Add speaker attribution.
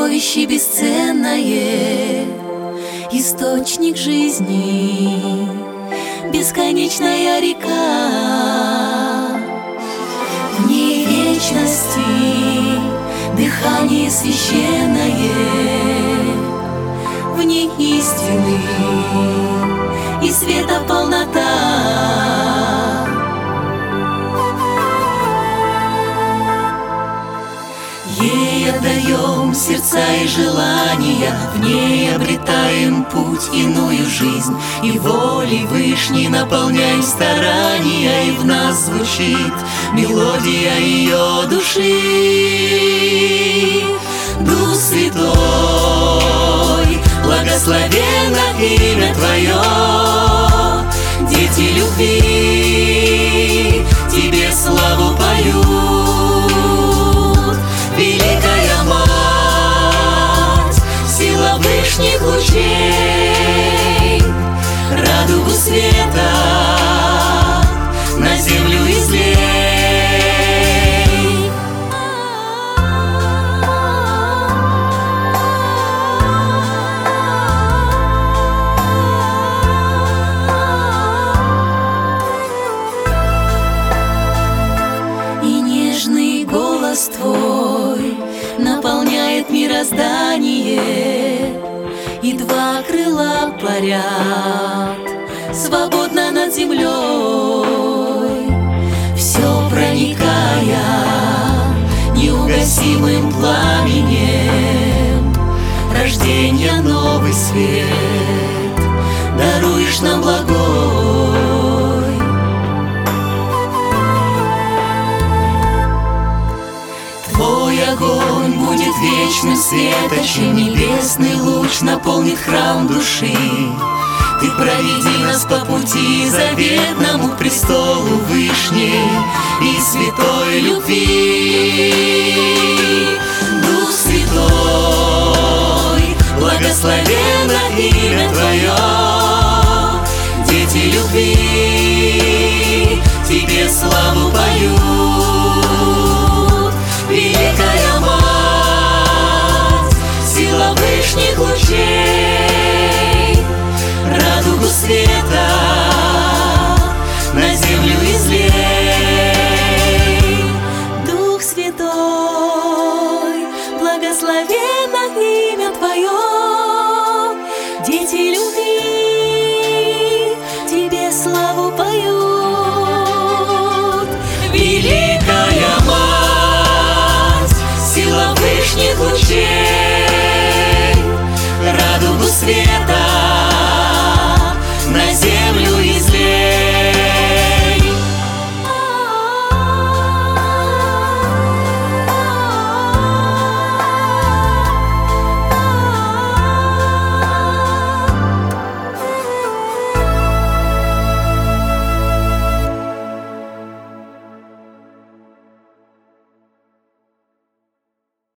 Speaker 1: сокровище бесценное, источник жизни, бесконечная река. В ней вечности дыхание священное, в ней истины и света полнота. Ей отдаем сердца и желания, в ней обретаем путь, иную жизнь, и волей Вышней наполняем старания, и в нас звучит мелодия ее души. Дух Святой, благословенно имя Твое, дети любви Тебе славу поют. Великая Мать, сила Вышних лучей, радугу света на землю излей. И нежный голос Твой наполняет мироздание, и два крыла парят свободно над землей, все проникая неугасимым пламенем. Рождения новый свет даруешь нам благой. Твой огонь будет вечным светочем, небесный луч наполнит храм души. Ты проведи нас по пути заветному к престолу Вышней и святой любви. Дух Святой, благословенно имя Твое, дети любви Тебе славу поют. Великая Мать, сила Вышних лучей, радугу света на землю излей. Дух Святой, благословенно имя Твое, дети любви Тебе славу поют. Великая Мать, сила Вышних лучей,